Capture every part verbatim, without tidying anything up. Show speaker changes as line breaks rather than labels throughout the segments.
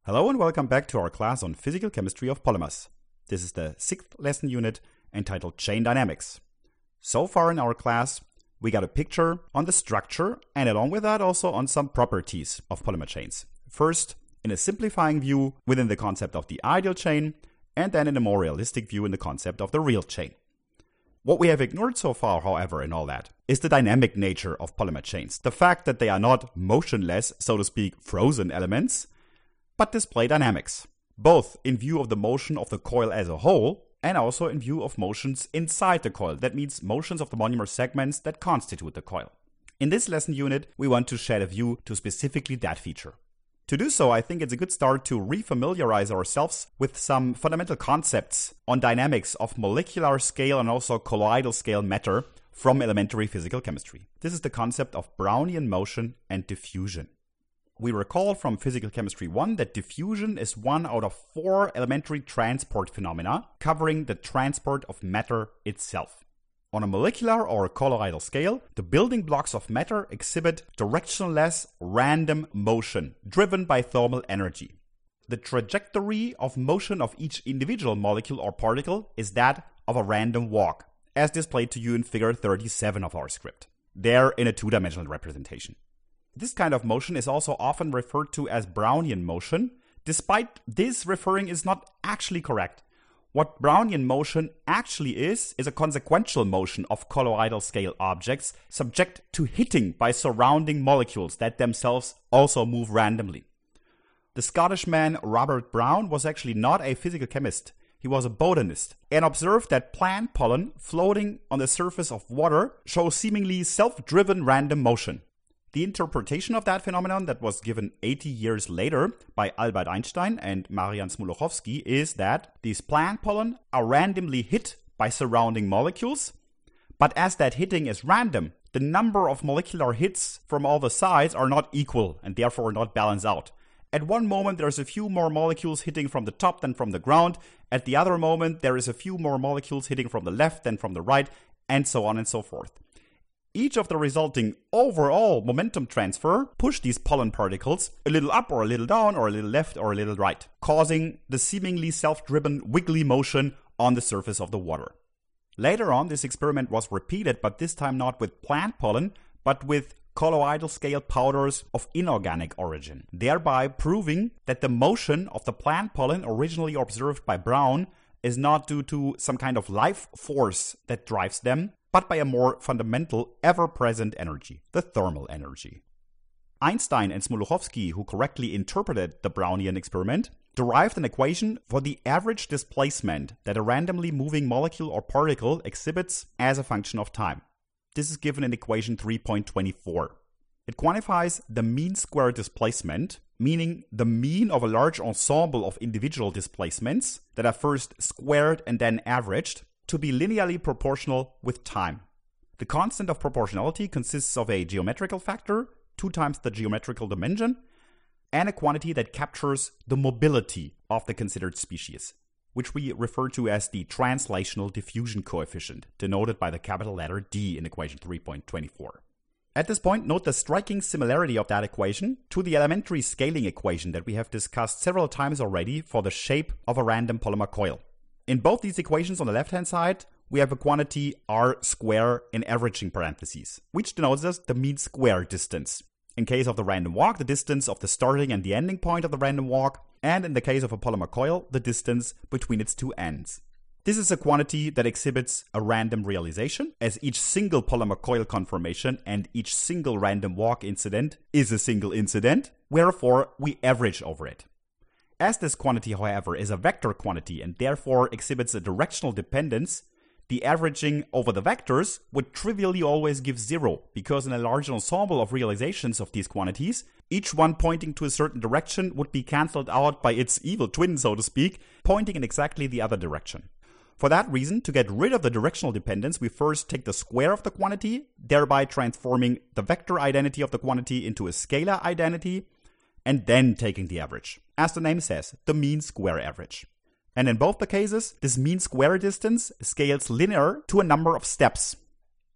Hello and welcome back to our class on physical chemistry of polymers. This is the sixth lesson unit entitled Chain Dynamics. So far in our class, we got a picture on the structure and along with that also on some properties of polymer chains. First, in a simplifying view within the concept of the ideal chain, and then in a more realistic view in the concept of the real chain. What we have ignored so far, however, in all that, is the dynamic nature of polymer chains. The fact that they are not motionless, so to speak, frozen elements, but display dynamics, both in view of the motion of the coil as a whole and also in view of motions inside the coil. That means motions of the monomer segments that constitute the coil. In this lesson unit, we want to shed a view to specifically that feature. To do so, I think it's a good start to refamiliarize ourselves with some fundamental concepts on dynamics of molecular scale and also colloidal scale matter from elementary physical chemistry. This is the concept of Brownian motion and diffusion. We recall from Physical Chemistry one that diffusion is one out of four elementary transport phenomena covering the transport of matter itself. On a molecular or colloidal scale, the building blocks of matter exhibit directionless random motion driven by thermal energy. The trajectory of motion of each individual molecule or particle is that of a random walk, as displayed to you in figure thirty-seven of our script, there in a two-dimensional representation. This kind of motion is also often referred to as Brownian motion, despite this referring is not actually correct. What Brownian motion actually is, is a consequential motion of colloidal scale objects subject to hitting by surrounding molecules that themselves also move randomly. The Scottish man Robert Brown was actually not a physical chemist. He was a botanist and observed that plant pollen floating on the surface of water shows seemingly self-driven random motion. The interpretation of that phenomenon that was given eighty years later by Albert Einstein and Marian Smoluchowski is that these plant pollen are randomly hit by surrounding molecules, but as that hitting is random, the number of molecular hits from all the sides are not equal and therefore not balance out. At one moment there's a few more molecules hitting from the top than from the ground, at the other moment there is a few more molecules hitting from the left than from the right, and so on and so forth. Each of the resulting overall momentum transfer push these pollen particles a little up or a little down or a little left or a little right, causing the seemingly self-driven wiggly motion on the surface of the water. Later on, this experiment was repeated, but this time not with plant pollen, but with colloidal scale powders of inorganic origin, thereby proving that the motion of the plant pollen originally observed by Brown is not due to some kind of life force that drives them, but by a more fundamental, ever-present energy, the thermal energy. Einstein and Smoluchowski, who correctly interpreted the Brownian experiment, derived an equation for the average displacement that a randomly moving molecule or particle exhibits as a function of time. This is given in equation three point two four. It quantifies the mean square displacement, meaning the mean of a large ensemble of individual displacements that are first squared and then averaged, to be linearly proportional with time. The constant of proportionality consists of a geometrical factor, two times the geometrical dimension, and a quantity that captures the mobility of the considered species, which we refer to as the translational diffusion coefficient, denoted by the capital letter D in equation three point two four. At this point, note the striking similarity of that equation to the elementary scaling equation that we have discussed several times already for the shape of a random polymer coil. In both these equations on the left-hand side, we have a quantity r square in averaging parentheses, which denotes us the mean square distance. In case of the random walk, the distance of the starting and the ending point of the random walk, and in the case of a polymer coil, the distance between its two ends. This is a quantity that exhibits a random realization, as each single polymer coil conformation and each single random walk incident is a single incident, wherefore we average over it. As this quantity, however, is a vector quantity and therefore exhibits a directional dependence, the averaging over the vectors would trivially always give zero, because in a large ensemble of realizations of these quantities, each one pointing to a certain direction would be cancelled out by its evil twin, so to speak, pointing in exactly the other direction. For that reason, to get rid of the directional dependence, we first take the square of the quantity, thereby transforming the vector identity of the quantity into a scalar identity, and then taking the average. As the name says, the mean square average. And in both the cases, this mean square distance scales linear to a number of steps.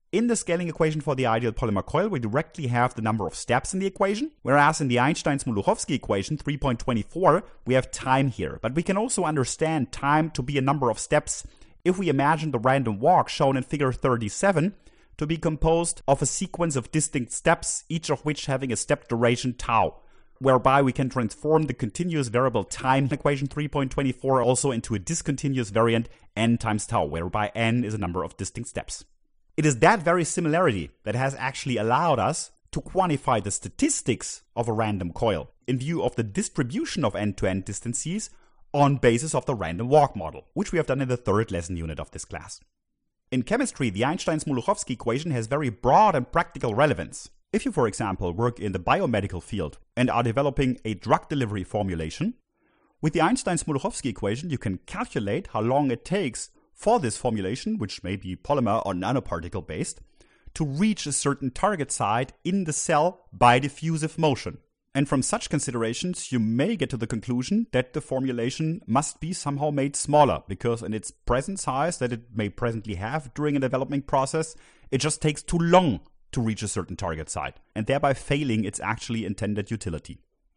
In the scaling equation for the ideal polymer coil, we directly have the number of steps in the equation, whereas in the Einstein-Smoluchowski equation three point two four, we have time here. But we can also understand time to be a number of steps if we imagine the random walk shown in figure thirty-seven to be composed of a sequence of distinct steps, each of which having a step duration tau, whereby we can transform the continuous variable time equation three point two four also into a discontinuous variant n times tau, whereby n is a number of distinct steps. It is that very similarity that has actually allowed us to quantify the statistics of a random coil in view of the distribution of end-to-end distances on basis of the random walk model, which we have done in the third lesson unit of this class. In chemistry, the Einstein-Smoluchowski equation has very broad and practical relevance. If you, for example, work in the biomedical field and are developing a drug delivery formulation, with the Einstein-Smoluchowski equation you can calculate how long it takes for this formulation, which may be polymer or nanoparticle based, to reach a certain target site in the cell by diffusive motion. And from such considerations, you may get to the conclusion that the formulation must be somehow made smaller, because in its present size that it may presently have during a development process, it just takes too long to reach a certain target site, and thereby failing its actually intended utility.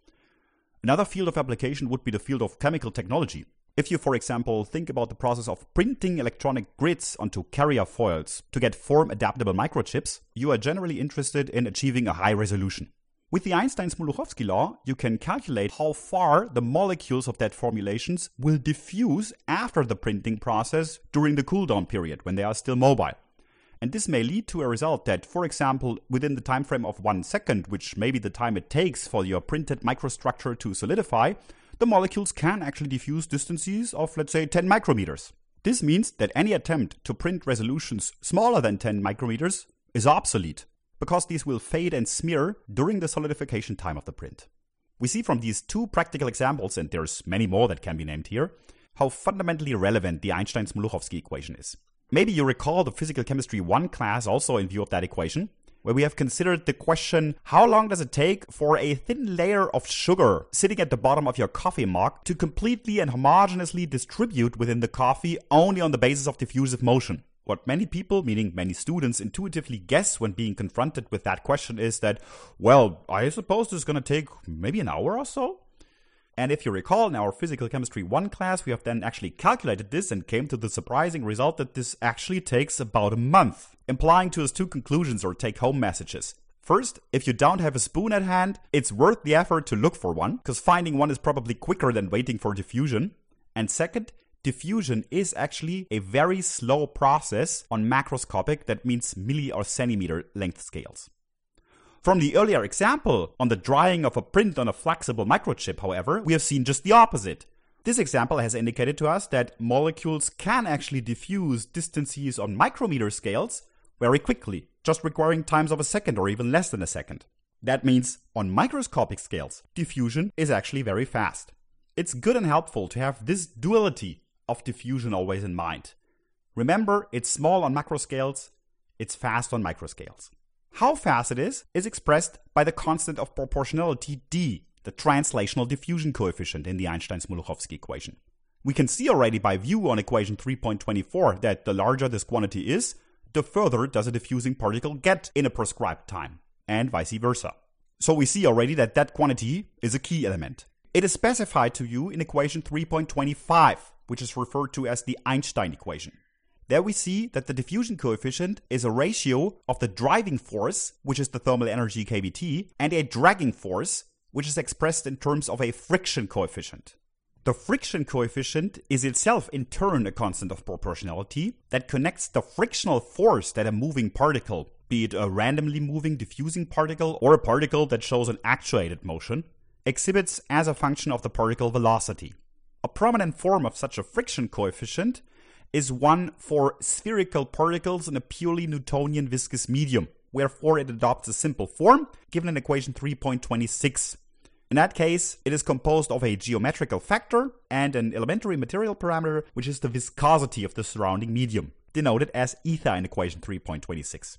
Another field of application would be the field of chemical technology. If you, for example, think about the process of printing electronic grids onto carrier foils to get form-adaptable microchips, you are generally interested in achieving a high resolution. With the Einstein-Smoluchowski law, you can calculate how far the molecules of that formulations will diffuse after the printing process during the cooldown period when they are still mobile. And this may lead to a result that, for example, within the time frame of one second, which may be the time it takes for your printed microstructure to solidify, the molecules can actually diffuse distances of, let's say, ten micrometers. This means that any attempt to print resolutions smaller than ten micrometers is obsolete, because these will fade and smear during the solidification time of the print. We see from these two practical examples, and there's many more that can be named here, how fundamentally relevant the Einstein-Smoluchowski equation is. Maybe you recall the Physical Chemistry one class also in view of that equation, where we have considered the question, how long does it take for a thin layer of sugar sitting at the bottom of your coffee mug to completely and homogeneously distribute within the coffee only on the basis of diffusive motion? What many people, meaning many students, intuitively guess when being confronted with that question is that, well, I suppose this is going to take maybe an hour or so? And if you recall, in our Physical Chemistry one class, we have then actually calculated this and came to the surprising result that this actually takes about a month, implying to us two conclusions or take-home messages. First, if you don't have a spoon at hand, it's worth the effort to look for one, because finding one is probably quicker than waiting for diffusion. And second, diffusion is actually a very slow process on macroscopic, that means milli or centimeter length scales. From the earlier example on the drying of a print on a flexible microchip, however, we have seen just the opposite. This example has indicated to us that molecules can actually diffuse distances on micrometer scales very quickly, just requiring times of a second or even less than a second. That means on microscopic scales, diffusion is actually very fast. It's good and helpful to have this duality of diffusion always in mind. Remember, it's small on macro scales, it's fast on micro scales. How fast it is is expressed by the constant of proportionality d, the translational diffusion coefficient in the Einstein-Smoluchowski equation. We can see already by view on equation three point two four that the larger this quantity is, the further does a diffusing particle get in a prescribed time, and vice versa. So we see already that that quantity is a key element. It is specified to you in equation three point two five, which is referred to as the Einstein equation. There we see that the diffusion coefficient is a ratio of the driving force, which is the thermal energy K B T, and a dragging force, which is expressed in terms of a friction coefficient. The friction coefficient is itself in turn a constant of proportionality that connects the frictional force that a moving particle, be it a randomly moving diffusing particle or a particle that shows an actuated motion, exhibits as a function of the particle velocity. A prominent form of such a friction coefficient is one for spherical particles in a purely Newtonian viscous medium, wherefore it adopts a simple form given in equation three point two six. In that case, it is composed of a geometrical factor and an elementary material parameter, which is the viscosity of the surrounding medium, denoted as eta in equation three point two six.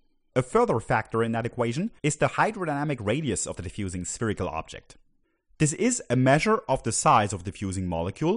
A further factor in that equation is the hydrodynamic radius of the diffusing spherical object. This is a measure of the size of the diffusing molecule,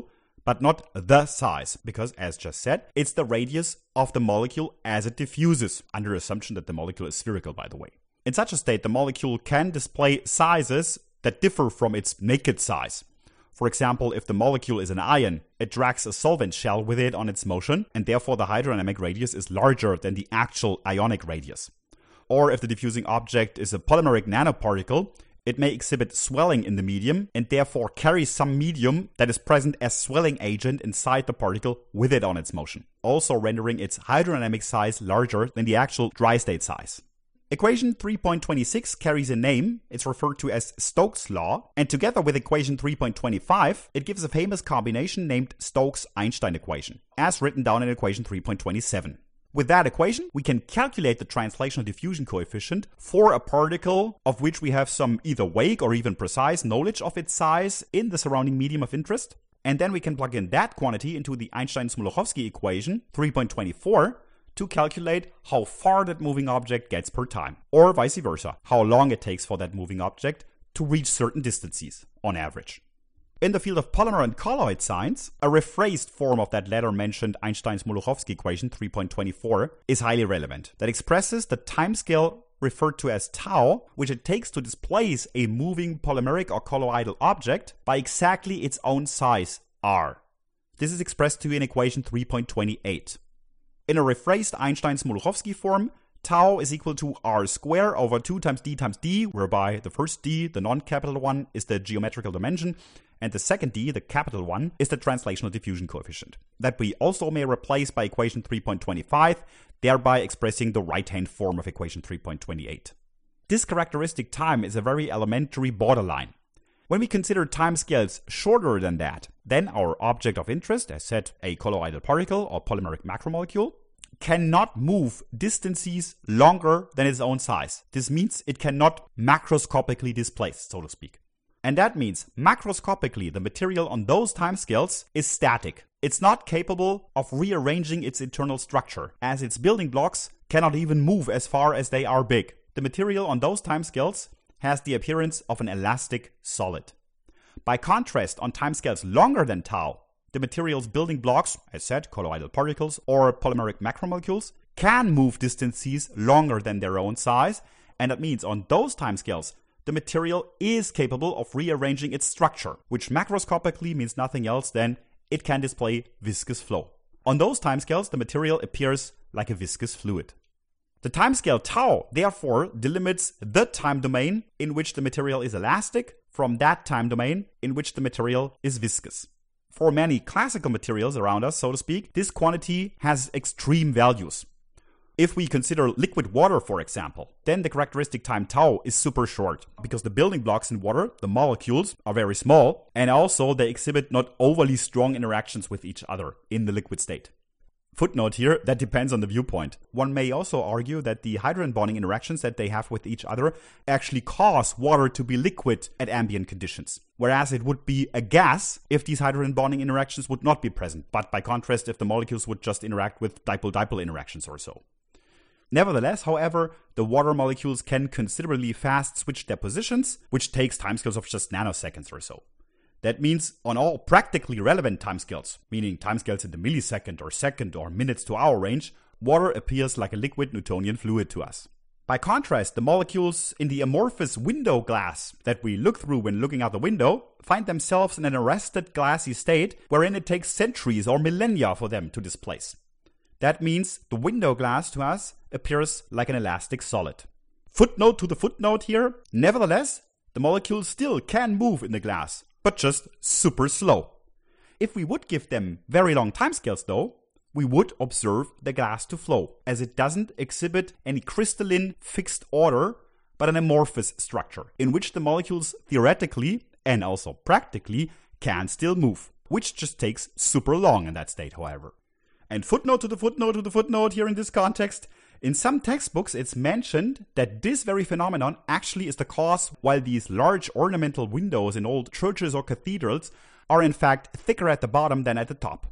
but not the size, because as just said, it's the radius of the molecule as it diffuses, under assumption that the molecule is spherical, by the way. In such a state, the molecule can display sizes that differ from its naked size. For example, if the molecule is an ion, it drags a solvent shell with it on its motion, and therefore the hydrodynamic radius is larger than the actual ionic radius. Or if the diffusing object is a polymeric nanoparticle, it may exhibit swelling in the medium and therefore carry some medium that is present as swelling agent inside the particle with it on its motion, also rendering its hydrodynamic size larger than the actual dry state size. Equation three point two six carries a name. It's referred to as Stokes' law, and together with equation three point two five, it gives a famous combination named Stokes-Einstein equation, as written down in equation three point two seven. With that equation, we can calculate the translational diffusion coefficient for a particle of which we have some either vague or even precise knowledge of its size in the surrounding medium of interest. And then we can plug in that quantity into the Einstein-Smoluchowski equation three point two four to calculate how far that moving object gets per time, or vice versa, how long it takes for that moving object to reach certain distances on average. In the field of polymer and colloid science, a rephrased form of that latter mentioned Einstein-Smoluchowski equation three point two four is highly relevant. That expresses the timescale referred to as tau, which it takes to displace a moving polymeric or colloidal object by exactly its own size, r. This is expressed to you in equation three point two eight. In a rephrased Einstein-Smoluchowski form, tau is equal to r squared over two times d times d, whereby the first d, the non-capital one, is the geometrical dimension, and the second d, the capital one, is the translational diffusion coefficient. That we also may replace by equation three point two five, thereby expressing the right-hand form of equation three point two eight. This characteristic time is a very elementary borderline. When we consider timescales shorter than that, then our object of interest, as said, a colloidal particle or polymeric macromolecule, cannot move distances longer than its own size. This means it cannot macroscopically displace, so to speak. And that means macroscopically the material on those timescales is static. It's not capable of rearranging its internal structure, as its building blocks cannot even move as far as they are big. The material on those timescales has the appearance of an elastic solid. By contrast, on timescales longer than tau, the material's building blocks, as said, colloidal particles or polymeric macromolecules, can move distances longer than their own size, and that means on those timescales, the material is capable of rearranging its structure, which macroscopically means nothing else than it can display viscous flow. On those timescales, the material appears like a viscous fluid. The timescale tau, therefore, delimits the time domain in which the material is elastic from that time domain in which the material is viscous. For many classical materials around us, so to speak, this quantity has extreme values. If we consider liquid water, for example, then the characteristic time tau is super short, because the building blocks in water, the molecules, are very small, and also they exhibit not overly strong interactions with each other in the liquid state. Footnote here, that depends on the viewpoint. One may also argue that the hydrogen bonding interactions that they have with each other actually cause water to be liquid at ambient conditions, whereas it would be a gas if these hydrogen bonding interactions would not be present, but by contrast if the molecules would just interact with dipole-dipole interactions or so. Nevertheless, however, the water molecules can considerably fast switch their positions, which takes timescales of just nanoseconds or so. That means on all practically relevant timescales, meaning timescales in the millisecond or second or minutes to hour range, water appears like a liquid Newtonian fluid to us. By contrast, the molecules in the amorphous window glass that we look through when looking out the window find themselves in an arrested glassy state wherein it takes centuries or millennia for them to displace. That means the window glass to us appears like an elastic solid. Footnote to the footnote here, nevertheless, the molecules still can move in the glass, but just super slow. If we would give them very long timescales though, we would observe the glass to flow, as it doesn't exhibit any crystalline fixed order, but an amorphous structure, in which the molecules theoretically, and also practically, can still move, which just takes super long in that state, however. And footnote to the footnote to the footnote here in this context, in some textbooks it's mentioned that this very phenomenon actually is the cause why these large ornamental windows in old churches or cathedrals are in fact thicker at the bottom than at the top.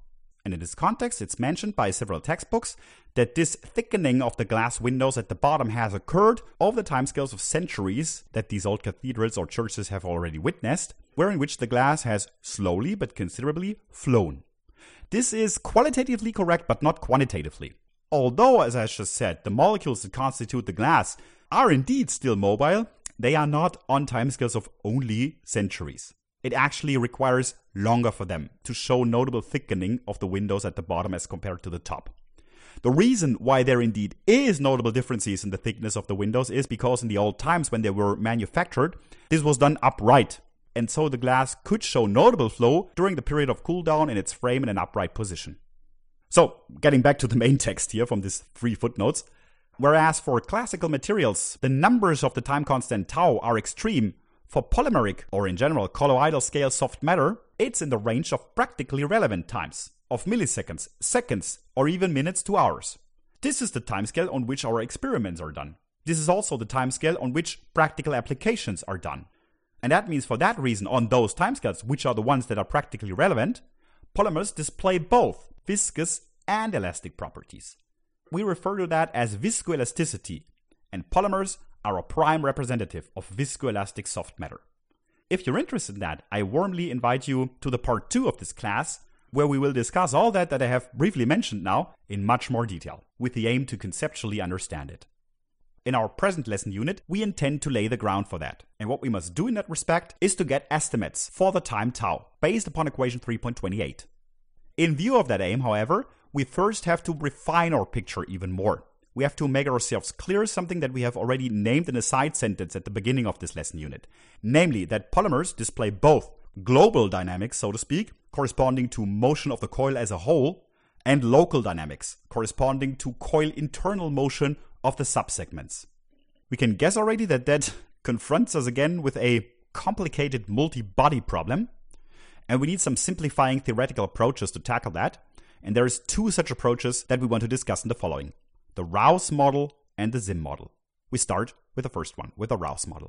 And in this context, it's mentioned by several textbooks that this thickening of the glass windows at the bottom has occurred over the timescales of centuries that these old cathedrals or churches have already witnessed, wherein which the glass has slowly but considerably flown. This is qualitatively correct, but not quantitatively. Although, as I just said, the molecules that constitute the glass are indeed still mobile, they are not on timescales of only centuries. It actually requires longer for them to show notable thickening of the windows at the bottom as compared to the top. The reason why there indeed is notable differences in the thickness of the windows is because in the old times when they were manufactured, this was done upright. And so the glass could show notable flow during the period of cool down in its frame in an upright position. So, getting back to the main text here from these three footnotes, whereas for classical materials, the numbers of the time constant tau are extreme, for polymeric, or in general colloidal scale soft matter, it's in the range of practically relevant times, of milliseconds, seconds, or even minutes to hours. This is the timescale on which our experiments are done. This is also the timescale on which practical applications are done. And that means for that reason, on those timescales, which are the ones that are practically relevant, polymers display both viscous and elastic properties. We refer to that as viscoelasticity, and polymers are a prime representative of viscoelastic soft matter. If you're interested in that, I warmly invite you to the part two of this class, where we will discuss all that that I have briefly mentioned now in much more detail, with the aim to conceptually understand it. In our present lesson unit, we intend to lay the ground for that, and what we must do in that respect is to get estimates for the time tau, based upon equation three point two eight. In view of that aim, however, we first have to refine our picture even more. We have to make ourselves clear something that we have already named in a side sentence at the beginning of this lesson unit. Namely, that polymers display both global dynamics, so to speak, corresponding to motion of the coil as a whole, and local dynamics, corresponding to coil internal motion of the subsegments. We can guess already that that confronts us again with a complicated multi-body problem, and we need some simplifying theoretical approaches to tackle that, and there's two such approaches that we want to discuss in the following: the Rouse model and the Zim model. We start with the first one, with the Rouse model.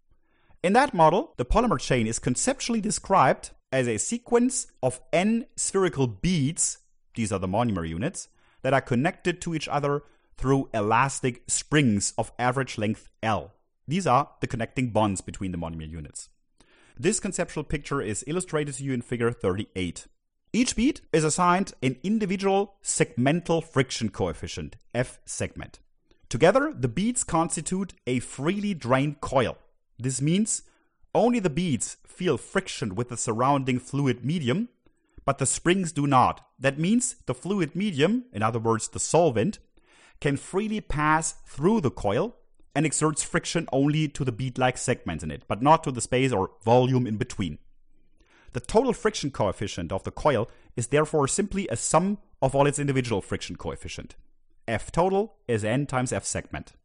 In that model, the polymer chain is conceptually described as a sequence of n spherical beads, these are the monomer units, that are connected to each other through elastic springs of average length L. These are the connecting bonds between the monomer units. This conceptual picture is illustrated to you in figure thirty-eight. Each bead is assigned an individual segmental friction coefficient, F segment. Together, the beads constitute a freely drained coil. This means only the beads feel friction with the surrounding fluid medium, but the springs do not. That means the fluid medium, in other words the solvent, can freely pass through the coil and exerts friction only to the bead-like segments in it, but not to the space or volume in between. The total friction coefficient of the coil is therefore simply a sum of all its individual friction coefficient. F total is n times F segment.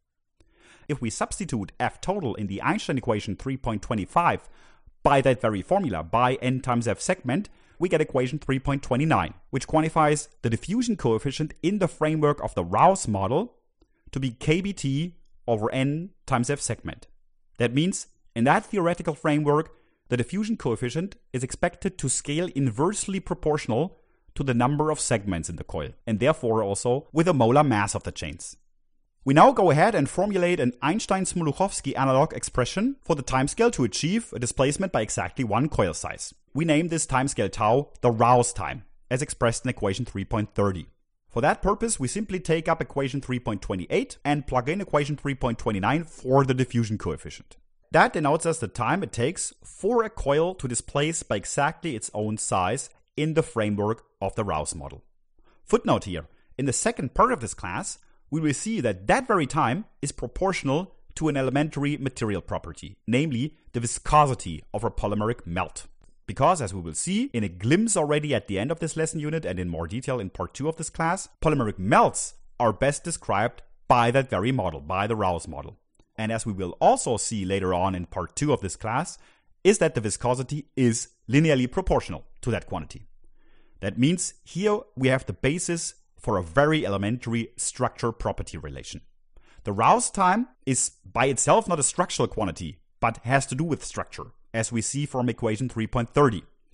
If we substitute F total in the Einstein equation three point two five by that very formula, by n times F segment, we get equation three point two nine, which quantifies the diffusion coefficient in the framework of the Rouse model to be K B T over n times F segment. That means, in that theoretical framework, the diffusion coefficient is expected to scale inversely proportional to the number of segments in the coil, and therefore also with the molar mass of the chains. We now go ahead and formulate an Einstein-Smoluchowski analog expression for the timescale to achieve a displacement by exactly one coil size. We name this timescale tau the Rouse time, as expressed in equation three point three zero. For that purpose, we simply take up equation three point two eight and plug in equation three point two nine for the diffusion coefficient. That denotes us the time it takes for a coil to displace by exactly its own size in the framework of the Rouse model. Footnote here, in the second part of this class, we will see that that very time is proportional to an elementary material property, namely the viscosity of a polymeric melt. Because, as we will see in a glimpse already at the end of this lesson unit and in more detail in part two of this class, polymeric melts are best described by that very model, by the Rouse model. And as we will also see later on in part two of this class, is that the viscosity is linearly proportional to that quantity. That means here we have the basis for a very elementary structure-property relation. The Rouse time is by itself not a structural quantity, but has to do with structure, as we see from equation three point three zero.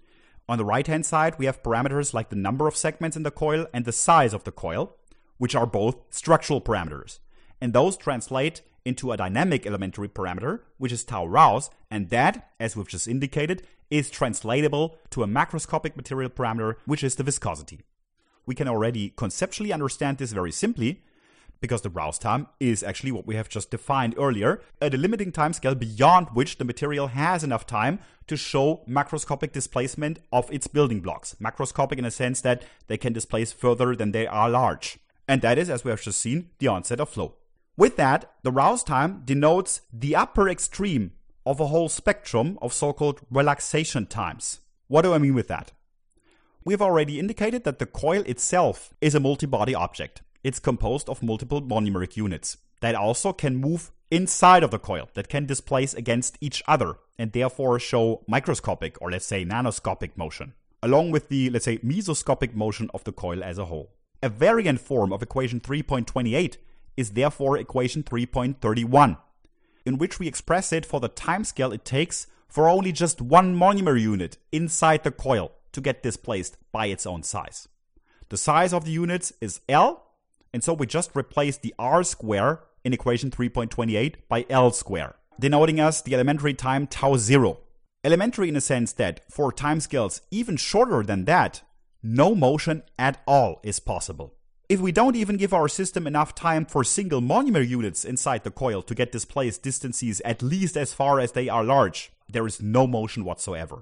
On the right hand side, we have parameters like the number of segments in the coil and the size of the coil, which are both structural parameters. And those translate into a dynamic elementary parameter, which is tau Raus, and that, as we've just indicated, is translatable to a macroscopic material parameter, which is the viscosity. We can already conceptually understand this very simply, because the Raus time is actually what we have just defined earlier, a delimiting timescale beyond which the material has enough time to show macroscopic displacement of its building blocks. Macroscopic in a sense that they can displace further than they are large. And that is, as we have just seen, the onset of flow. With that, the Raus time denotes the upper extreme of a whole spectrum of so-called relaxation times. What do I mean with that? We've already indicated that the coil itself is a multi-body object. It's composed of multiple monomeric units that also can move inside of the coil, that can displace against each other and therefore show microscopic or let's say nanoscopic motion, along with the, let's say, mesoscopic motion of the coil as a whole. A variant form of equation three point two eight is therefore equation three point three one, in which we express it for the timescale it takes for only just one monomer unit inside the coil to get displaced by its own size. The size of the units is L, and so we just replace the R square in equation three point two eight by L square, denoting us the elementary time tau zero. Elementary in a sense that for timescales even shorter than that, no motion at all is possible. If we don't even give our system enough time for single monomer units inside the coil to get displaced distances at least as far as they are large, there is no motion whatsoever.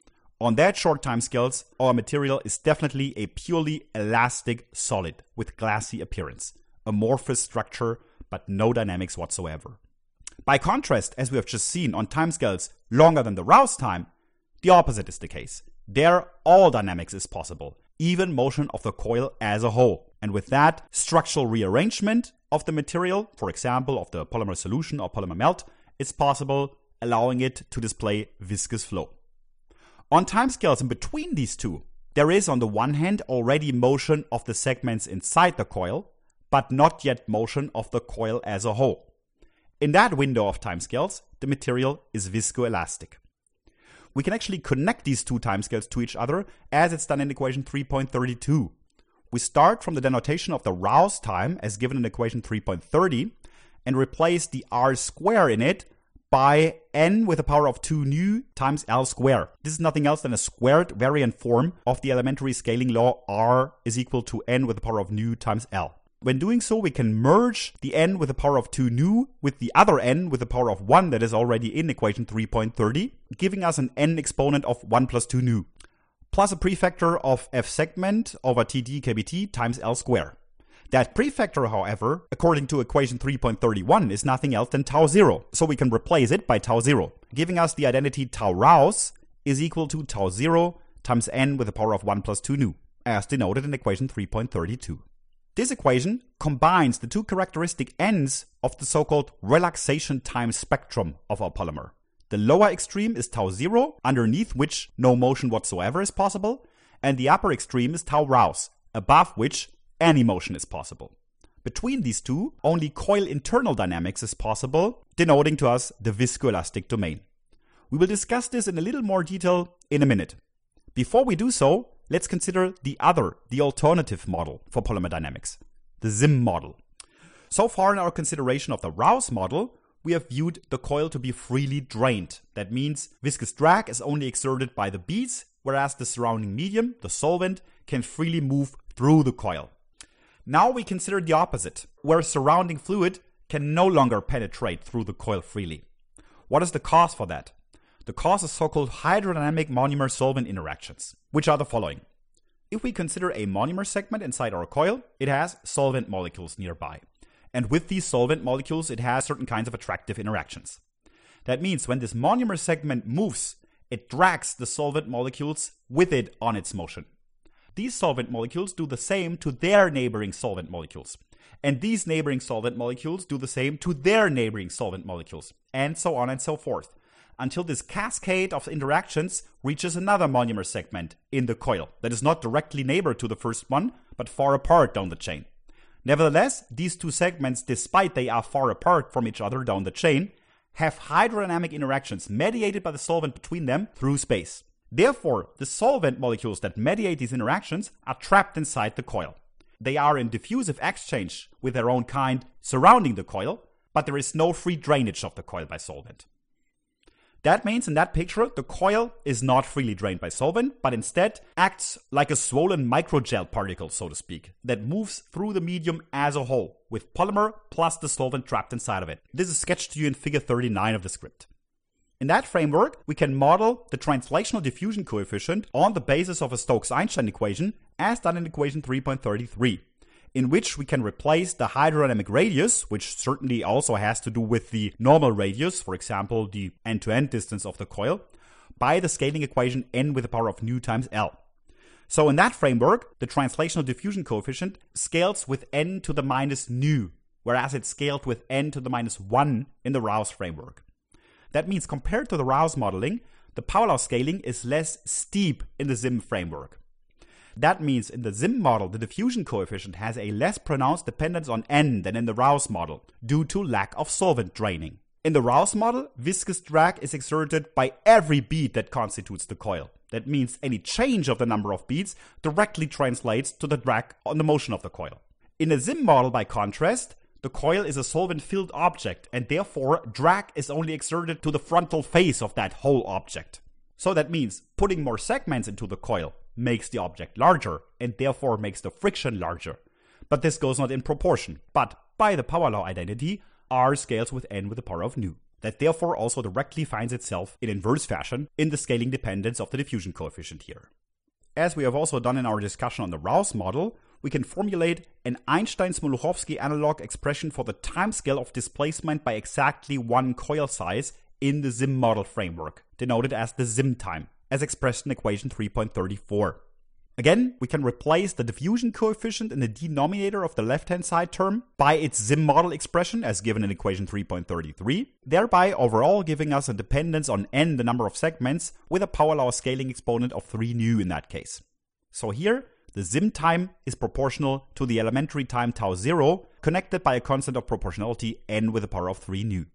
On that short timescales, our material is definitely a purely elastic solid with glassy appearance, amorphous structure, but no dynamics whatsoever. By contrast, as we have just seen on timescales longer than the Raus time, the opposite is the case. There, all dynamics is possible, even motion of the coil as a whole. And with that, structural rearrangement of the material, for example, of the polymer solution or polymer melt, is possible, allowing it to display viscous flow. On timescales in between these two, there is on the one hand already motion of the segments inside the coil, but not yet motion of the coil as a whole. In that window of timescales, the material is viscoelastic. We can actually connect these two timescales to each other as it's done in equation three point three two. We start from the denotation of the Raus time as given in equation three point three and replace the R square in it by n with the power of two nu times L square. This is nothing else than a squared variant form of the elementary scaling law R is equal to n with the power of nu times L. When doing so, we can merge the n with the power of two nu with the other n with the power of one that is already in equation three point three, giving us an n exponent of one plus two nu, plus a prefactor of f segment over Td kBt times L square. That prefactor, however, according to equation three point three one, is nothing else than tau zero, so we can replace it by tau zero, giving us the identity tau Raus is equal to tau zero times n with the power of one plus two nu, as denoted in equation three point three two. This equation combines the two characteristic ends of the so-called relaxation time spectrum of our polymer. The lower extreme is tau zero, underneath which no motion whatsoever is possible, and the upper extreme is tau Raus, above which any motion is possible. Between these two, only coil internal dynamics is possible, denoting to us the viscoelastic domain. We will discuss this in a little more detail in a minute. Before we do so, let's consider the other, the alternative model for polymer dynamics, the Z I M model. So far in our consideration of the Raus model, we have viewed the coil to be freely drained. That means viscous drag is only exerted by the beads, whereas the surrounding medium, the solvent, can freely move through the coil. Now we consider the opposite, where surrounding fluid can no longer penetrate through the coil freely. What is the cause for that? The cause is so-called hydrodynamic monomer-solvent interactions, which are the following. If we consider a monomer segment inside our coil, it has solvent molecules nearby. And with these solvent molecules, it has certain kinds of attractive interactions. That means when this monomer segment moves, it drags the solvent molecules with it on its motion. These solvent molecules do the same to their neighboring solvent molecules. And these neighboring solvent molecules do the same to their neighboring solvent molecules, and so on and so forth, until this cascade of interactions reaches another monomer segment in the coil that is not directly neighbor to the first one, but far apart down the chain. Nevertheless, these two segments, despite they are far apart from each other down the chain, have hydrodynamic interactions mediated by the solvent between them through space. Therefore, the solvent molecules that mediate these interactions are trapped inside the coil. They are in diffusive exchange with their own kind surrounding the coil, but there is no free drainage of the coil by solvent. That means in that picture, the coil is not freely drained by solvent, but instead acts like a swollen microgel particle, so to speak, that moves through the medium as a whole, with polymer plus the solvent trapped inside of it. This is sketched to you in figure thirty-nine of the script. In that framework, we can model the translational diffusion coefficient on the basis of a Stokes-Einstein equation, as done in equation three point thirty-three. In which we can replace the hydrodynamic radius, which certainly also has to do with the normal radius, for example, the end-to-end distance of the coil, by the scaling equation n with the power of nu times L. So in that framework, the translational diffusion coefficient scales with n to the minus nu, whereas it's scaled with n to the minus one in the Rouse framework. That means compared to the Rouse modeling, the power law scaling is less steep in the Zim framework. That means in the Zim model, the diffusion coefficient has a less pronounced dependence on n than in the Rouse model, due to lack of solvent draining. In the Rouse model, viscous drag is exerted by every bead that constitutes the coil. That means any change of the number of beads directly translates to the drag on the motion of the coil. In the Zim model, by contrast, the coil is a solvent-filled object, and therefore drag is only exerted to the frontal face of that whole object. So that means putting more segments into the coil makes the object larger, and therefore makes the friction larger. But this goes not in proportion, but by the power law identity, R scales with n with the power of nu. That therefore also directly finds itself in inverse fashion in the scaling dependence of the diffusion coefficient here. As we have also done in our discussion on the Rouse model, we can formulate an Einstein-Smoluchowski analog expression for the timescale of displacement by exactly one coil size in the Zim model framework, denoted as the Zim time, as expressed in equation three point thirty-four. Again, we can replace the diffusion coefficient in the denominator of the left-hand side term by its Zim model expression as given in equation three point thirty-three, thereby overall giving us a dependence on n, the number of segments, with a power law scaling exponent of three nu in that case. So here, the Zim time is proportional to the elementary time tau zero, connected by a constant of proportionality n with the power of three nu.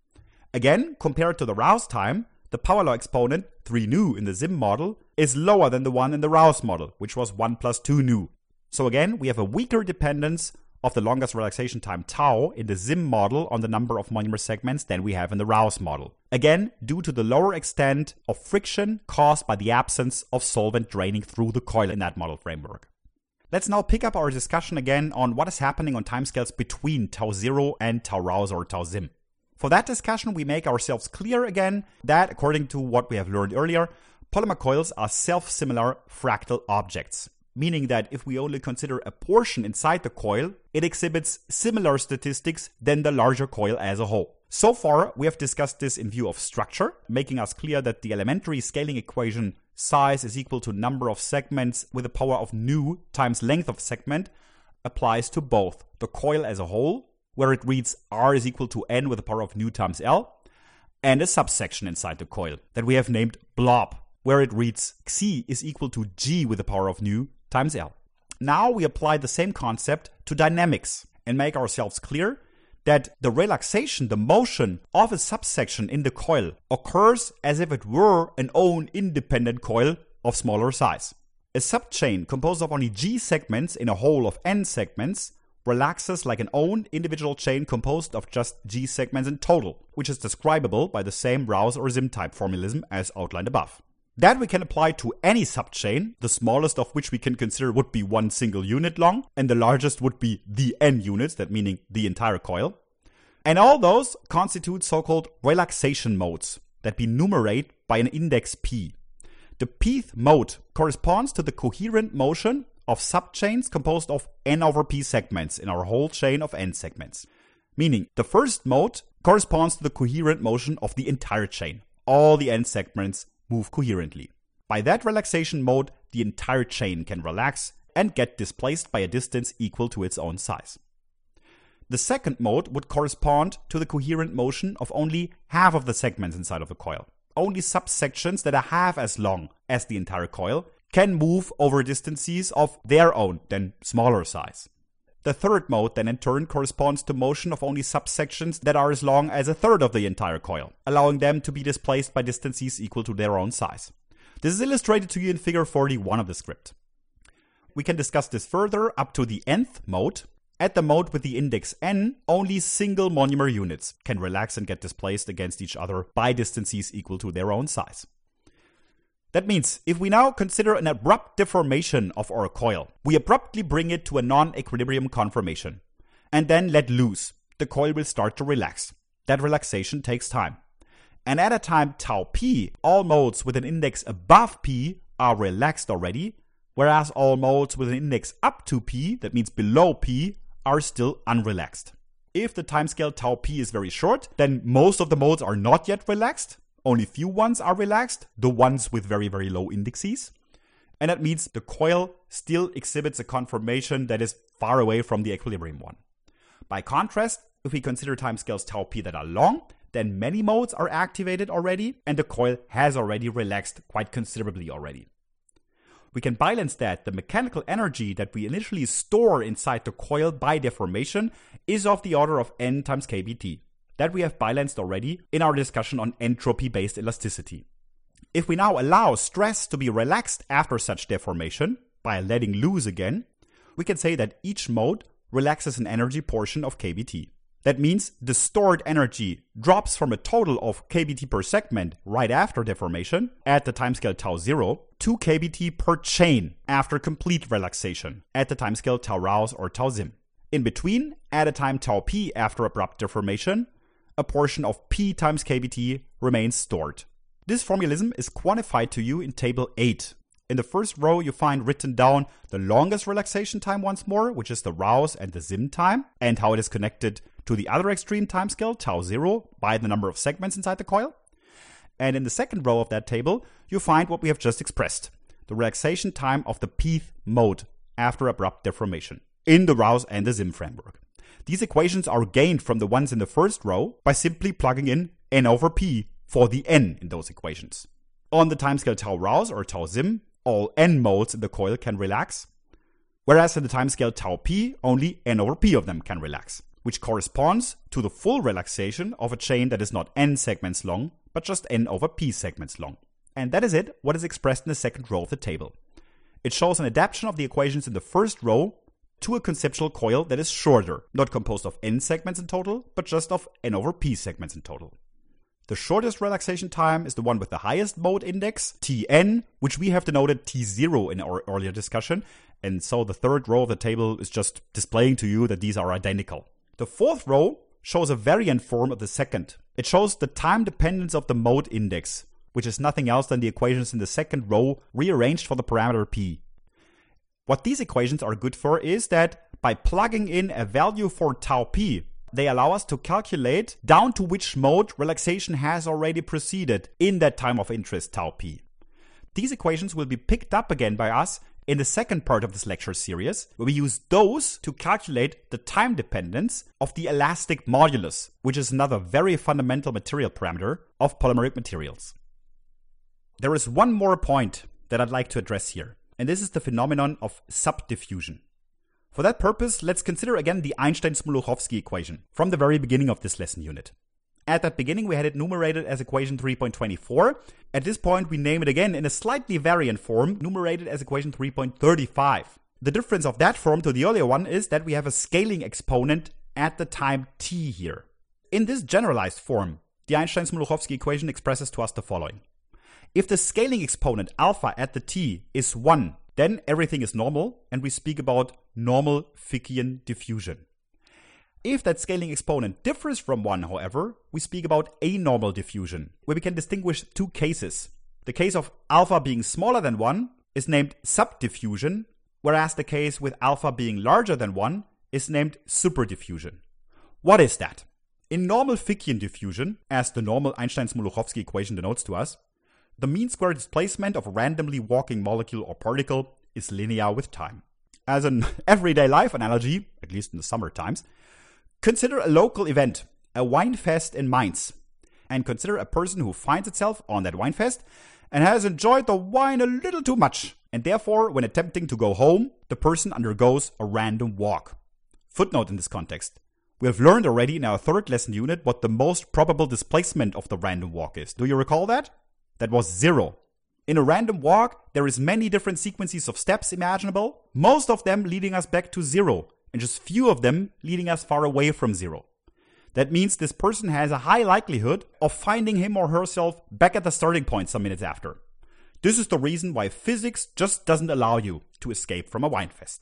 Again, compared to the Rouse time, the power law exponent, three nu in the Zim model, is lower than the one in the Rouse model, which was one plus two nu. So again, we have a weaker dependence of the longest relaxation time tau in the Zim model on the number of monomer segments than we have in the Rouse model. Again, due to the lower extent of friction caused by the absence of solvent draining through the coil in that model framework. Let's now pick up our discussion again on what is happening on timescales between tau zero and tau Rouse or tau Zim. For that discussion, we make ourselves clear again that, according to what we have learned earlier, polymer coils are self-similar fractal objects, meaning that if we only consider a portion inside the coil, it exhibits similar statistics than the larger coil as a whole. So far, we have discussed this in view of structure, making us clear that the elementary scaling equation size is equal to number of segments with the power of nu times length of segment applies to both the coil as a whole, where it reads R is equal to n with the power of nu times L, and a subsection inside the coil that we have named blob, where it reads Xi is equal to G with the power of nu times L. Now we apply the same concept to dynamics and make ourselves clear that the relaxation, the motion of a subsection in the coil occurs as if it were an own independent coil of smaller size. A subchain composed of only G segments in a whole of N segments relaxes like an own individual chain composed of just G segments in total, which is describable by the same Rouse or Zim type formalism as outlined above. That we can apply to any subchain, the smallest of which we can consider would be one single unit long, and the largest would be the N units, that meaning the entire coil. And all those constitute so-called relaxation modes that we numerate by an index P. The Pth mode corresponds to the coherent motion of subchains composed of n over p segments in our whole chain of n segments. Meaning, the first mode corresponds to the coherent motion of the entire chain. All the n segments move coherently. By that relaxation mode, the entire chain can relax and get displaced by a distance equal to its own size. The second mode would correspond to the coherent motion of only half of the segments inside of the coil. Only subsections that are half as long as the entire coil can move over distances of their own, then smaller size. The third mode then in turn corresponds to motion of only subsections that are as long as a third of the entire coil, allowing them to be displaced by distances equal to their own size. This is illustrated to you in figure forty-one of the script. We can discuss this further up to the nth mode. At the mode with the index n, only single monomer units can relax and get displaced against each other by distances equal to their own size. That means if we now consider an abrupt deformation of our coil, we abruptly bring it to a non-equilibrium conformation and then let loose. The coil will start to relax. That relaxation takes time. And at a time tau p, all modes with an index above p are relaxed already, whereas all modes with an index up to p, that means below p, are still unrelaxed. If the timescale tau p is very short, then most of the modes are not yet relaxed. Only few ones are relaxed, the ones with very, very low indexes. And that means the coil still exhibits a conformation that is far away from the equilibrium one. By contrast, if we consider timescales tau p that are long, then many modes are activated already, and the coil has already relaxed quite considerably already. We can balance that the mechanical energy that we initially store inside the coil by deformation is of the order of n times kBt. That we have balanced already in our discussion on entropy-based elasticity. If we now allow stress to be relaxed after such deformation, by letting loose again, we can say that each mode relaxes an energy portion of kBt. That means the stored energy drops from a total of kBt per segment right after deformation at the timescale tau zero to kBt per chain after complete relaxation at the timescale tau raus or tau sim. In between, at a time tau p after abrupt deformation, a portion of p times kBt remains stored. This formalism is quantified to you in table eight. In the first row, you find written down the longest relaxation time once more, which is the raus and the sim time, and how it is connected to the other extreme timescale, tau zero, by the number of segments inside the coil. And in the second row of that table, you find what we have just expressed, the relaxation time of the pth mode after abrupt deformation, in the raus and the sim framework. These equations are gained from the ones in the first row by simply plugging in n over p for the n in those equations. On the timescale tau raus or tau sim, all n modes in the coil can relax, whereas in the timescale tau p, only n over p of them can relax, which corresponds to the full relaxation of a chain that is not n segments long, but just n over p segments long. And that is it, what is expressed in the second row of the table. It shows an adaptation of the equations in the first row to a conceptual coil that is shorter, not composed of n segments in total, but just of n over p segments in total. The shortest relaxation time is the one with the highest mode index, Tn, which we have denoted T zero in our earlier discussion, and so the third row of the table is just displaying to you that these are identical. The fourth row shows a variant form of the second. It shows the time dependence of the mode index, which is nothing else than the equations in the second row rearranged for the parameter p. What these equations are good for is that by plugging in a value for tau p, they allow us to calculate down to which mode relaxation has already proceeded in that time of interest tau p. These equations will be picked up again by us in the second part of this lecture series, where we use those to calculate the time dependence of the elastic modulus, which is another very fundamental material parameter of polymeric materials. There is one more point that I'd like to address here, and this is the phenomenon of subdiffusion. For that purpose, let's consider again the Einstein-Smoluchowski equation from the very beginning of this lesson unit. At that beginning, we had it numerated as equation three point two four. At this point, we name it again in a slightly variant form, numerated as equation three point three five. The difference of that form to the earlier one is that we have a scaling exponent at the time t here. In this generalized form, the Einstein-Smoluchowski equation expresses to us the following. If the scaling exponent alpha at the t is one, then everything is normal, and we speak about normal Fickian diffusion. If that scaling exponent differs from one, however, we speak about anormal diffusion, where we can distinguish two cases. The case of alpha being smaller than one is named subdiffusion, whereas the case with alpha being larger than one is named superdiffusion. What is that? In normal Fickian diffusion, as the normal Einstein-Smoluchowski equation denotes to us, the mean square displacement of a randomly walking molecule or particle is linear with time. As an everyday life analogy, at least in the summer times, consider a local event, a wine fest in Mainz, and consider a person who finds itself on that wine fest and has enjoyed the wine a little too much, and therefore, when attempting to go home, the person undergoes a random walk. Footnote in this context. We have learned already in our third lesson unit what the most probable displacement of the random walk is. Do you recall that? That was zero. In a random walk, there is many different sequences of steps imaginable, most of them leading us back to zero, and just few of them leading us far away from zero. That means this person has a high likelihood of finding him or herself back at the starting point some minutes after. This is the reason why physics just doesn't allow you to escape from a Weinfest.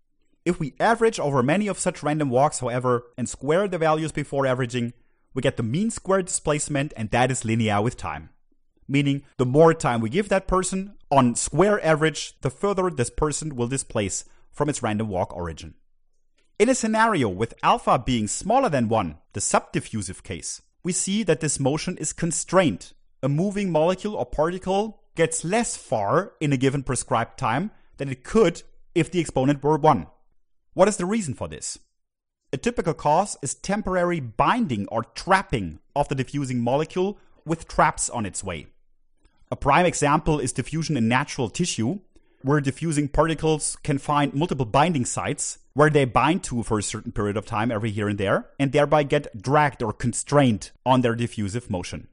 If we average over many of such random walks, however, and square the values before averaging, we get the mean squared displacement, and that is linear with time. Meaning, the more time we give that person, on square average, the further this person will displace from its random walk origin. In a scenario with alpha being smaller than one, the subdiffusive case, we see that this motion is constrained. A moving molecule or particle gets less far in a given prescribed time than it could if the exponent were one. What is the reason for this? A typical cause is temporary binding or trapping of the diffusing molecule with traps on its way. A prime example is diffusion in natural tissue, where diffusing particles can find multiple binding sites where they bind to for a certain period of time every here and there, and thereby get dragged or constrained on their diffusive motion.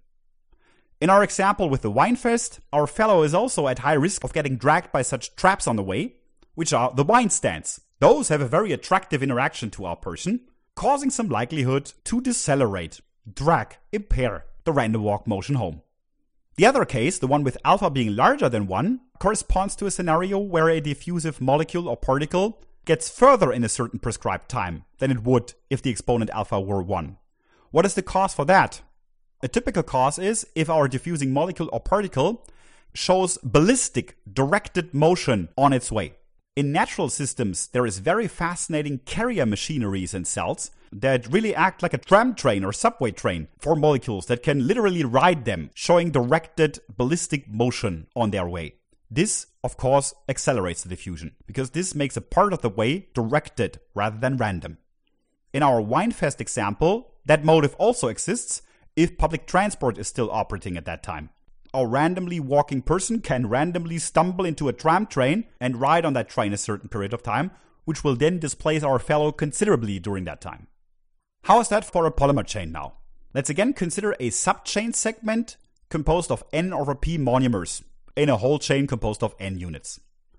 In our example with the Weinfest, our fellow is also at high risk of getting dragged by such traps on the way, which are the wine stands. Those have a very attractive interaction to our person, causing some likelihood to decelerate, drag, impair the random walk motion home. The other case, the one with alpha being larger than one, corresponds to a scenario where a diffusive molecule or particle gets further in a certain prescribed time than it would if the exponent alpha were one. What is the cause for that? A typical cause is if our diffusing molecule or particle shows ballistic directed motion on its way. In natural systems, there is very fascinating carrier machineries and cells that really act like a tram train or subway train for molecules that can literally ride them, showing directed ballistic motion on their way. This, of course, accelerates the diffusion, because this makes a part of the way directed rather than random. In our Weinfest example, that motive also exists if public transport is still operating at that time. A randomly walking person can randomly stumble into a tram train and ride on that train a certain period of time, which will then displace our fellow considerably during that time. How is that for a polymer chain now? Let's again consider a subchain segment composed of n over p monomers in a whole chain composed of n units.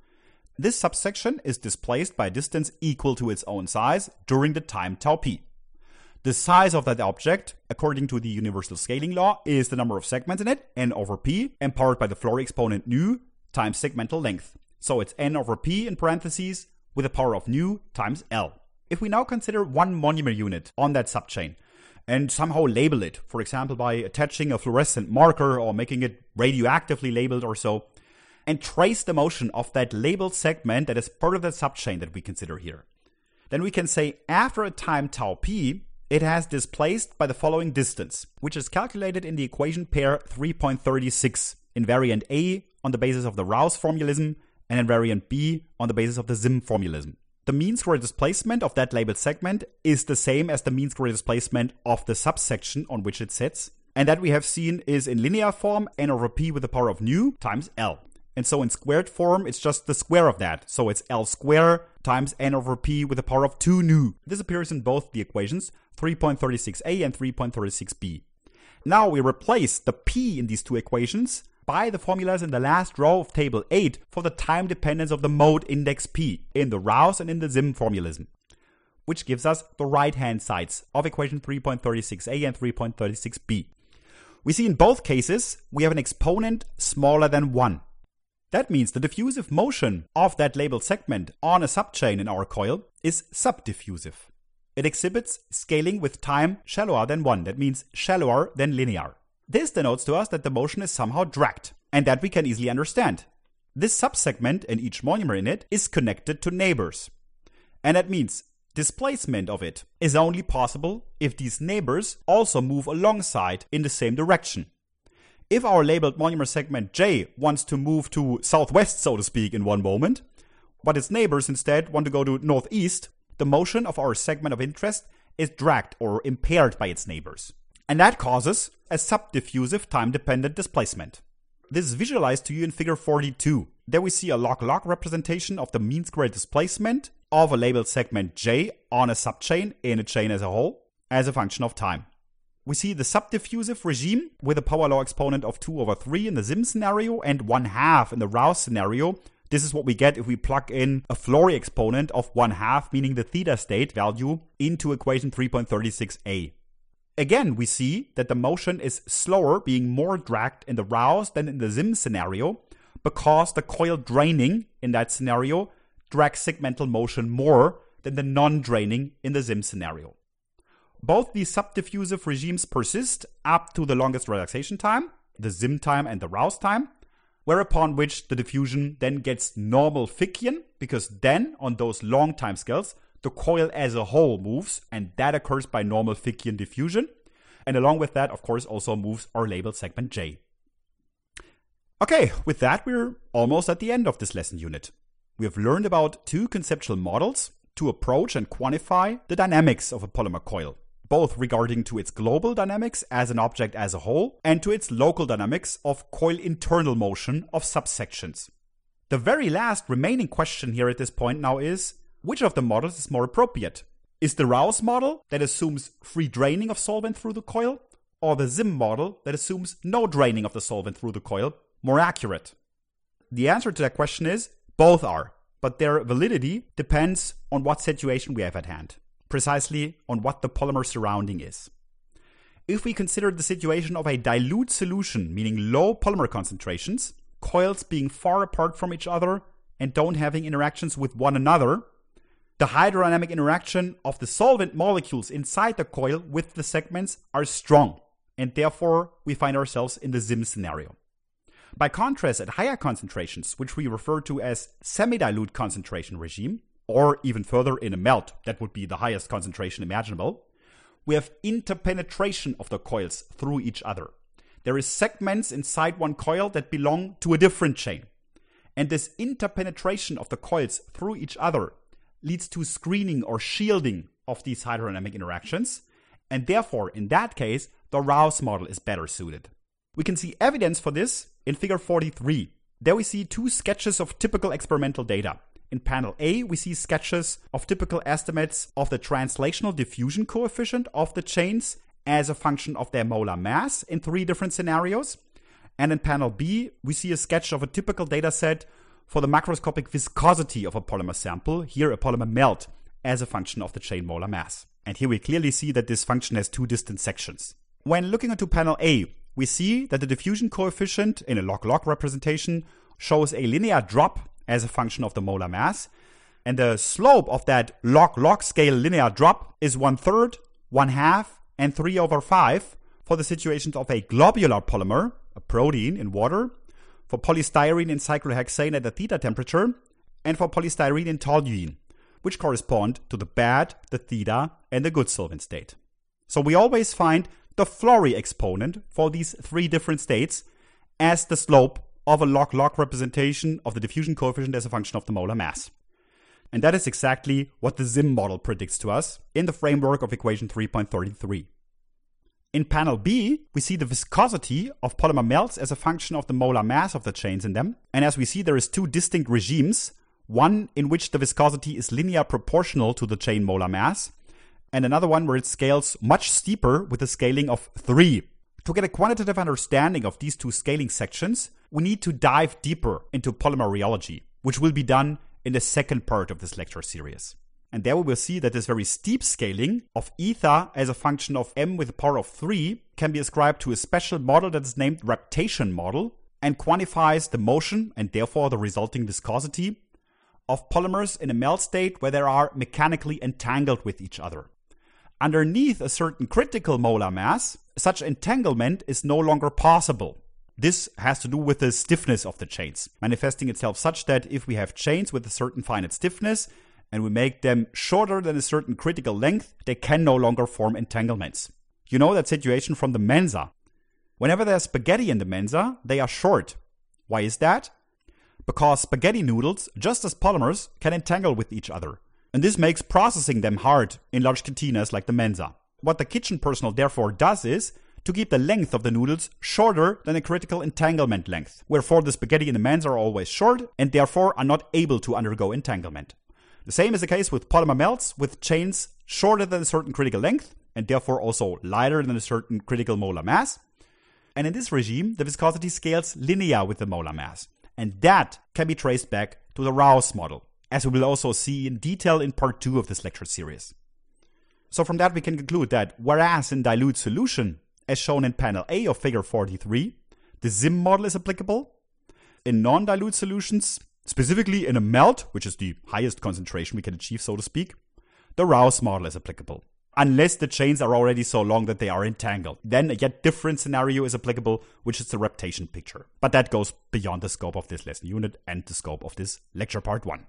This subsection is displaced by a distance equal to its own size during the time tau p. The size of that object, according to the universal scaling law, is the number of segments in it, n over p, empowered by the Flory exponent nu times segmental length. So it's n over p in parentheses with the power of nu times L. If we now consider one monomer unit on that subchain and somehow label it, for example by attaching a fluorescent marker or making it radioactively labeled or so, and trace the motion of that labeled segment that is part of that subchain that we consider here, then we can say after a time tau p, it has displaced by the following distance, which is calculated in the equation pair three point three six, invariant A on the basis of the Rouse formulism and invariant B on the basis of the Zim formulism. The mean square displacement of that labeled segment is the same as the mean square displacement of the subsection on which it sits, and that we have seen is in linear form n over p with the power of nu times L. And so in squared form, it's just the square of that. So it's L squared times n over p with the power of two nu. This appears in both the equations, three point three six A and three point three six B. Now we replace the p in these two equations by the formulas in the last row of table eight for the time dependence of the mode index p in the Rouse and in the Zim formulism, which gives us the right-hand sides of equation three point three six A and three point three six B. We see in both cases we have an exponent smaller than one. That means the diffusive motion of that labeled segment on a subchain in our coil is subdiffusive. It exhibits scaling with time shallower than one. That means shallower than linear. This denotes to us that the motion is somehow dragged, and that we can easily understand. This subsegment and each monomer in it is connected to neighbors. And that means displacement of it is only possible if these neighbors also move alongside in the same direction. If our labeled monomer segment J wants to move to southwest, so to speak, in one moment, but its neighbors instead want to go to northeast, the motion of our segment of interest is dragged or impaired by its neighbors. And that causes a subdiffusive time-dependent displacement. This is visualized to you in figure forty-two. There we see a log-log representation of the mean square displacement of a labeled segment J on a subchain in a chain as a whole as a function of time. we see the subdiffusive regime with a power law exponent of two over three in the Sim scenario and one half in the Rouse scenario. This is what we get if we plug in a Flory exponent of one half, meaning the theta state value, into equation three point three six a. Again, we see that the motion is slower, being more dragged in the Rouse than in the Sim scenario, because the coil draining in that scenario drags segmental motion more than the non-draining in the Sim scenario. Both these subdiffusive regimes persist up to the longest relaxation time, the Sim time and the Rouse time, whereupon which the diffusion then gets normal Fickian, because then on those long time scales, the coil as a whole moves, and that occurs by normal Fickian diffusion. And along with that, of course, also moves our labeled segment J. Okay, with that, we're almost at the end of this lesson unit. We have learned about two conceptual models to approach and quantify the dynamics of a polymer coil, both regarding to its global dynamics as an object as a whole and to its local dynamics of coil internal motion of subsections. The very last remaining question here at this point now is, which of the models is more appropriate? Is the Rouse model that assumes free draining of solvent through the coil, or the Sim model that assumes no draining of the solvent through the coil more accurate? The answer to that question is both are, but their validity depends on what situation we have at hand, precisely on what the polymer surrounding is. If we consider the situation of a dilute solution, meaning low polymer concentrations, coils being far apart from each other and don't having interactions with one another, the hydrodynamic interaction of the solvent molecules inside the coil with the segments are strong, and therefore we find ourselves in the Sim scenario. By contrast, at higher concentrations, which we refer to as semi-dilute concentration regime, or even further in a melt, that would be the highest concentration imaginable, we have interpenetration of the coils through each other. There is segments inside one coil that belong to a different chain. And this interpenetration of the coils through each other leads to screening or shielding of these hydrodynamic interactions, and therefore, in that case, the Rouse model is better suited. We can see evidence for this in figure forty-three. There we see two sketches of typical experimental data. In panel A, we see sketches of typical estimates of the translational diffusion coefficient of the chains as a function of their molar mass in three different scenarios. And in panel B, we see a sketch of a typical data set for the macroscopic viscosity of a polymer sample, here a polymer melt, as a function of the chain molar mass. And here we clearly see that this function has two distant sections. When looking into panel A, we see that the diffusion coefficient in a log-log representation shows a linear drop as a function of the molar mass, and the slope of that log-log scale linear drop is one third, one half, and three over five for the situations of a globular polymer, a protein in water, for polystyrene in cyclohexane at a theta temperature, and for polystyrene in toluene, which correspond to the bad, the theta, and the good solvent state. So we always find the Flory exponent for these three different states as the slope of a log-log representation of the diffusion coefficient as a function of the molar mass. And that is exactly what the Sim model predicts to us in the framework of equation three point three three. In panel B, we see the viscosity of polymer melts as a function of the molar mass of the chains in them. And as we see, there is two distinct regimes, one in which the viscosity is linear proportional to the chain molar mass, and another one where it scales much steeper with a scaling of three. To get a quantitative understanding of these two scaling sections, we need to dive deeper into polymer rheology, which will be done in the second part of this lecture series. And there we will see that this very steep scaling of ether as a function of m with the power of three can be ascribed to a special model that is named Reptation model and quantifies the motion and therefore the resulting viscosity of polymers in a melt state where they are mechanically entangled with each other. Underneath a certain critical molar mass, such entanglement is no longer possible. This has to do with the stiffness of the chains, manifesting itself such that if we have chains with a certain finite stiffness and we make them shorter than a certain critical length, they can no longer form entanglements. You know that situation from the Mensa. Whenever there's spaghetti in the Mensa, they are short. Why is that? Because spaghetti noodles, just as polymers, can entangle with each other. And this makes processing them hard in large cantinas like the Mensa. What the kitchen personnel therefore does is to keep the length of the noodles shorter than a critical entanglement length. Wherefore the spaghetti in the Mensa are always short and therefore are not able to undergo entanglement. The same is the case with polymer melts with chains shorter than a certain critical length, and therefore also lighter than a certain critical molar mass. And in this regime, the viscosity scales linear with the molar mass. And that can be traced back to the Rouse model, as we will also see in detail in part two of this lecture series. So from that we can conclude that whereas in dilute solution, as shown in panel A of figure forty-three, the Z I M model is applicable, in non-dilute solutions, specifically in a melt, which is the highest concentration we can achieve, so to speak, the Rouse model is applicable. Unless the chains are already so long that they are entangled. Then a yet different scenario is applicable, which is the reptation picture. But that goes beyond the scope of this lesson unit and the scope of this lecture part one.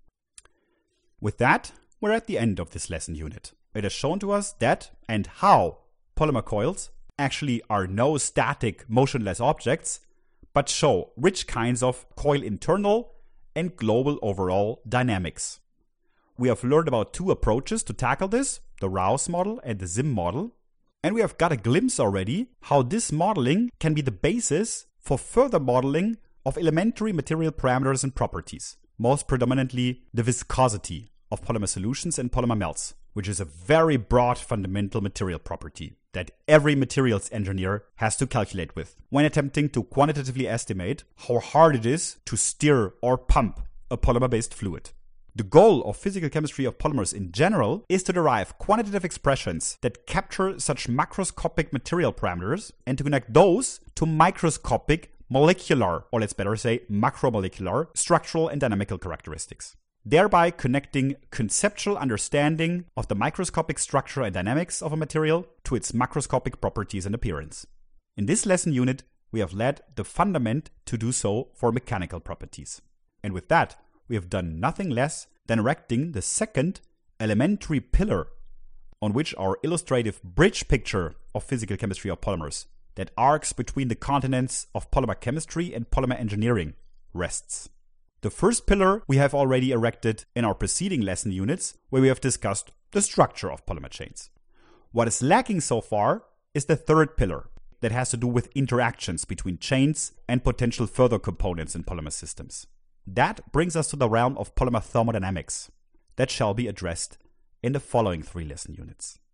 With that, we're at the end of this lesson unit. It has shown to us that and how polymer coils actually are no static, motionless objects, but show rich kinds of coil internal and global overall dynamics. We have learned about two approaches to tackle this, the Rouse model and the Z I M model, and we have got a glimpse already how this modeling can be the basis for further modeling of elementary material parameters and properties, most predominantly the viscosity of polymer solutions and polymer melts, which is a very broad fundamental material property that every materials engineer has to calculate with when attempting to quantitatively estimate how hard it is to stir or pump a polymer-based fluid. The goal of physical chemistry of polymers in general is to derive quantitative expressions that capture such macroscopic material parameters and to connect those to microscopic molecular, or let's better say macromolecular, structural and dynamical characteristics, thereby connecting conceptual understanding of the microscopic structure and dynamics of a material to its macroscopic properties and appearance. In this lesson unit, we have laid the fundament to do so for mechanical properties. And with that, we have done nothing less than erecting the second elementary pillar on which our illustrative bridge picture of physical chemistry of polymers that arcs between the continents of polymer chemistry and polymer engineering rests. The first pillar we have already erected in our preceding lesson units, where we have discussed the structure of polymer chains. What is lacking so far is the third pillar that has to do with interactions between chains and potential further components in polymer systems. That brings us to the realm of polymer thermodynamics that shall be addressed in the following three lesson units.